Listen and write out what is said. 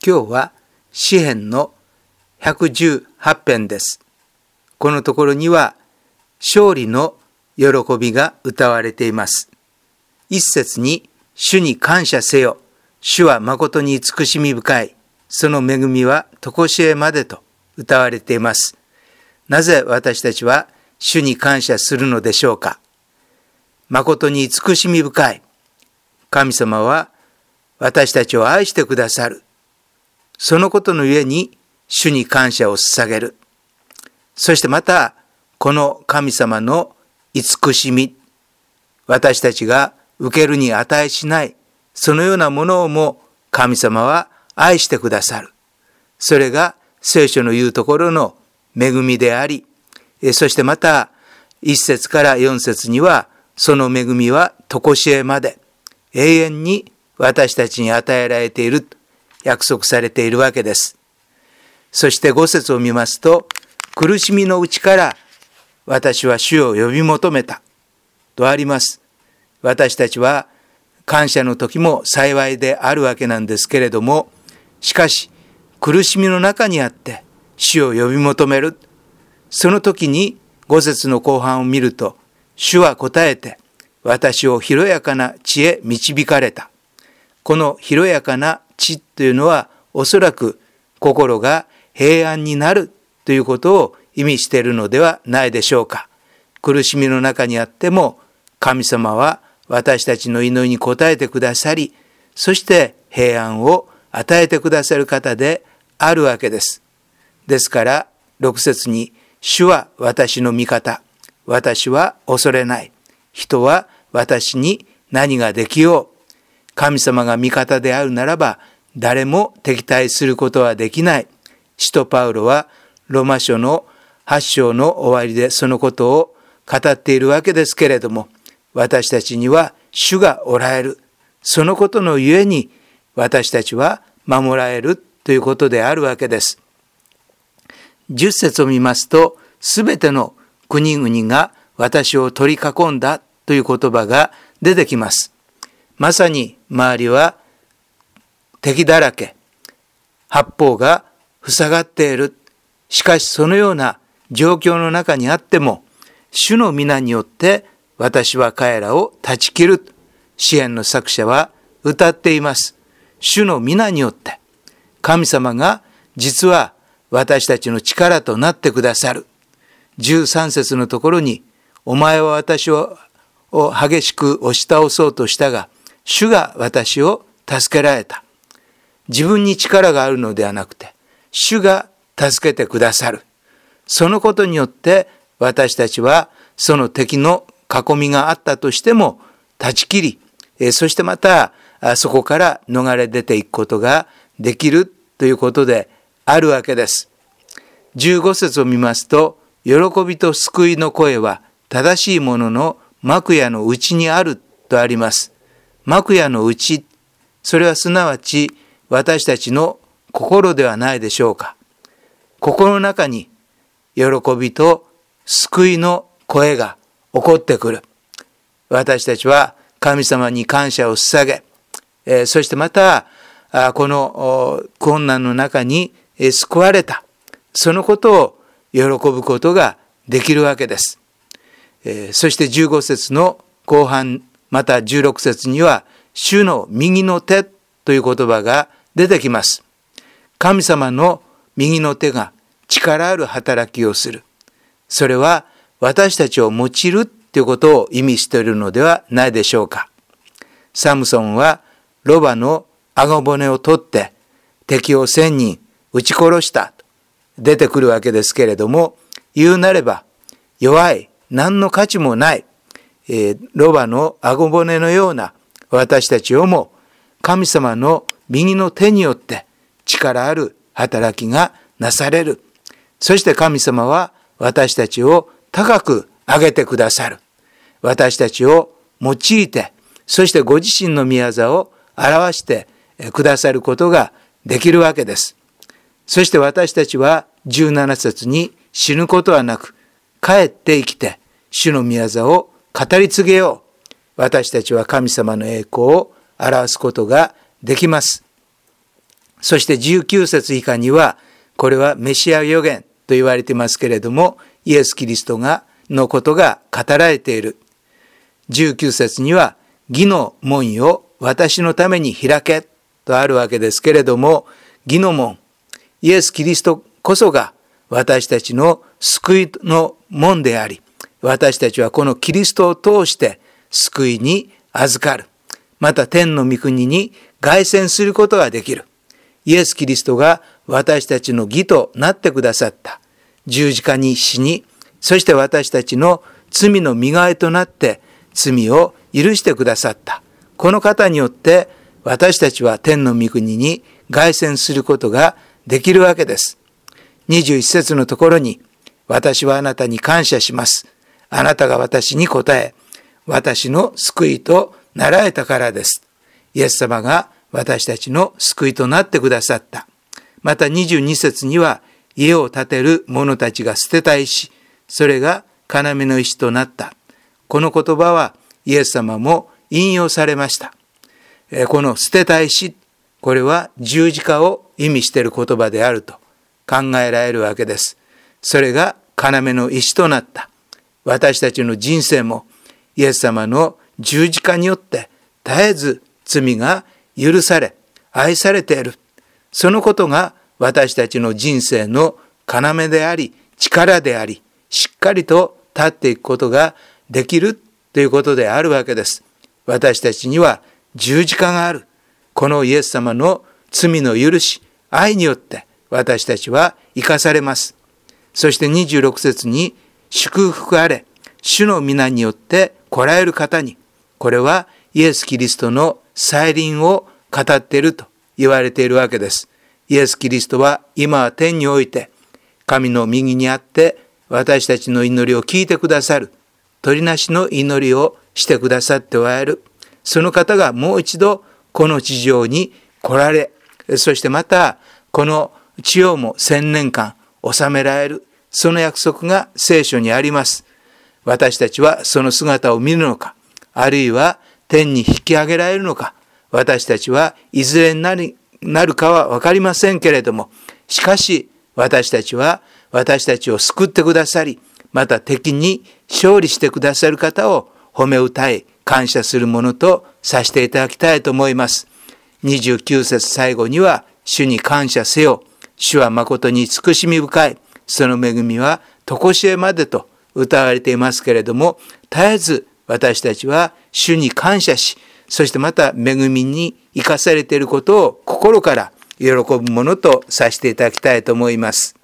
今日は詩編の118編です。このところには勝利の喜びが歌われています。一節に主に感謝せよ。主は誠に慈しみ深い。その恵みは常しえまでと歌われています。なぜ私たちは主に感謝するのでしょうか。誠に慈しみ深い。神様は私たちを愛してくださる。そのことのゆえに主に感謝を捧げる。そしてまたこの神様の慈しみ、私たちが受けるに値しないそのようなものをも神様は愛してくださる。それが聖書の言うところの恵みであり、そしてまた1節から4節にはその恵みは常しえまで永遠に私たちに与えられていると約束されているわけです。そして5節を見ますと、苦しみのうちから私は主を呼び求めたとあります。私たちは感謝の時も幸いであるわけなんですけれども、しかし苦しみの中にあって主を呼び求める。その時に5節の後半を見ると、主は答えて私を広やかな地へ導かれた。この広やかな地というのはおそらく心が平安になるということを意味しているのではないでしょうか。苦しみの中にあっても神様は私たちの祈りに応えてくださり、そして平安を与えてくださる方であるわけです。ですから6節に主は私の味方、私は恐れない、人は私に何ができよう。神様が味方であるならば誰も敵対することはできない。使徒パウロはローマ書の8章の終わりでそのことを語っているわけですけれども、私たちには主がおられる。そのことのゆえに私たちは守られるということであるわけです。10節を見ますと、すべての国々が私を取り囲んだという言葉が出てきます。まさに周りは敵だらけ、八方が塞がっている。しかしそのような状況の中にあっても、主の皆によって私は彼らを断ち切る。詩編の作者は歌っています。主の皆によって、神様が実は私たちの力となってくださる。13節のところに、お前は私を激しく押し倒そうとしたが、主が私を助けられた。自分に力があるのではなくて、主が助けてくださる。そのことによって私たちはその敵の囲みがあったとしても断ち切り、そしてまたそこから逃れ出ていくことができるということであるわけです。15節を見ますと、喜びと救いの声は正しいものの幕屋の内にあるとあります。幕屋の内、それはすなわち私たちの心ではないでしょうか。心の中に喜びと救いの声が起こってくる。私たちは神様に感謝を捧げ、そしてまたこの困難の中に救われた、そのことを喜ぶことができるわけです。そして15節の後半、また16節には主の右の手という言葉が出てきます。神様の右の手が力ある働きをする。それは私たちを用いるということを意味しているのではないでしょうか。サムソンはロバの顎骨を取って敵を1000人撃ち殺したと出てくるわけですけれども、言うなれば弱い、何の価値もない、ロバの顎骨のような私たちをも神様の右の手によって力ある働きがなされる。そして神様は私たちを高く上げてくださる。私たちを用いて、そしてご自身の御業を表してくださることができるわけです。そして私たちは17節に死ぬことはなく、帰って生きて主の御業を語り継げよう。私たちは神様の栄光を表すことができます。 そして19節以下には、これはメシア預言と言われていますけれども、イエス・キリストのことが語られている。19節には、義の門よ私のために開けとあるわけですけれども、義の門、イエス・キリストこそが私たちの救いの門であり、私たちはこのキリストを通して救いに預かる。また天の御国に凱旋することができる。イエス・キリストが私たちの義となってくださった。十字架に死に、そして私たちの罪の身代わりとなって罪を許してくださった。この方によって私たちは天の御国に凱旋することができるわけです。21節のところに、私はあなたに感謝します。あなたが私に答え、私の救いとなられたからです。イエス様が私たちの救いとなってくださった。また22節には、家を建てる者たちが捨てた石、それが要の石となった。この言葉はイエス様も引用されました。この捨てた石、これは十字架を意味している言葉であると考えられるわけです。それが要の石となった。私たちの人生もイエス様の十字架によって絶えず罪が許され、愛されている。そのことが私たちの人生の要であり、力であり、しっかりと立っていくことができるということであるわけです。私たちには十字架がある。このイエス様の罪の許し、愛によって私たちは生かされます。そして26節に、祝福あれ、主の皆によって来られる方に、これはイエス・キリストの再臨を語っていると言われているわけです。イエス・キリストは今は天において神の右にあって私たちの祈りを聞いてくださる、取りなしの祈りをしてくださっておられる。その方がもう一度この地上に来られ、そしてまたこの地上も1000年間治められる、その約束が聖書にあります。私たちはその姿を見るのか、あるいは天に引き上げられるのか、私たちはいずれになるかは分かりませんけれども、しかし私たちは私たちを救ってくださり、また敵に勝利してくださる方を褒め歌い感謝するものとさせていただきたいと思います。29節最後には、主に感謝せよ、主は誠に慈しみ深い、その恵みは常しえまでと歌われていますけれども、絶えず私たちは主に感謝し、そしてまた恵みに生かされていることを心から喜ぶものとさせていただきたいと思います。